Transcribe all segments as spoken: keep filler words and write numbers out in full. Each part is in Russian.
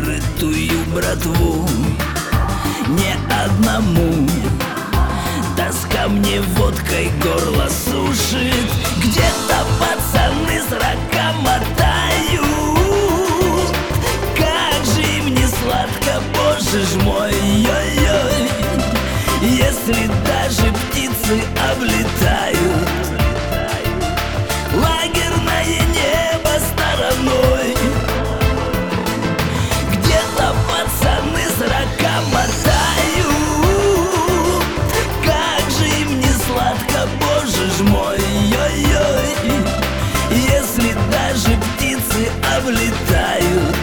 открытую братву. Не одному тоска мне водкой горло сушит. Где-то пацаны срока мотают. Как же им не сладко, боже ж мой, ой-ой. Если даже птицы облетают лагерное небо стороной. Где-то пацаны срока мотают. Как же им не сладко, боже ж мой, ой-ой. Если даже птицы облетают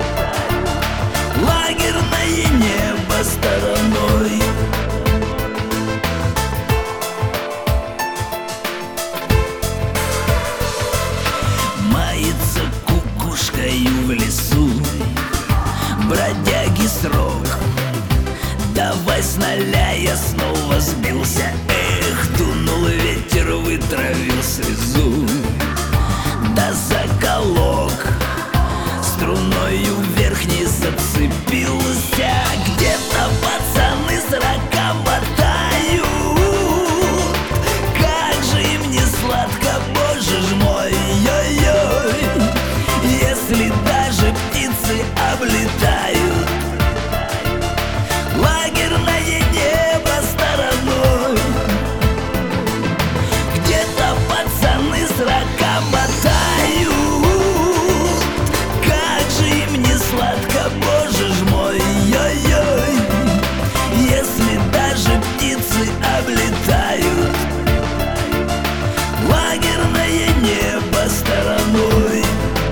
лагерное небо стороной. Мается кукушкою в лесу бродяги срок. Давай с ноля, я снова сбился. Эх, дунул ветер, вытравил слезу. Да заколок струною верхней зацепился. Где-то пацаны срока мотают. Как же им не сладко, боже ж мой, ой-ой. Если даже птицы облетают лагерное небо стороной. Где-то пацаны срока мотают. Как же им не сладко, боже ж мой, ой-ой. Если даже птицы облетают лагерное небо стороной.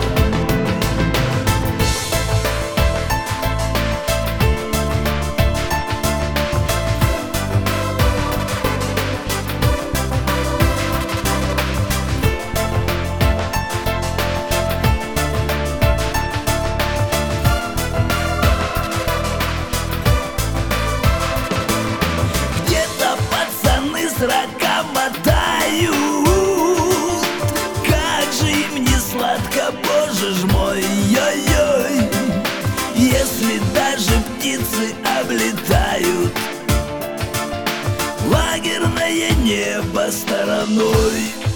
Срока мотают. Как же им не сладко, боже ж мой, ой-ой. Если даже птицы облетают лагерное небо стороной.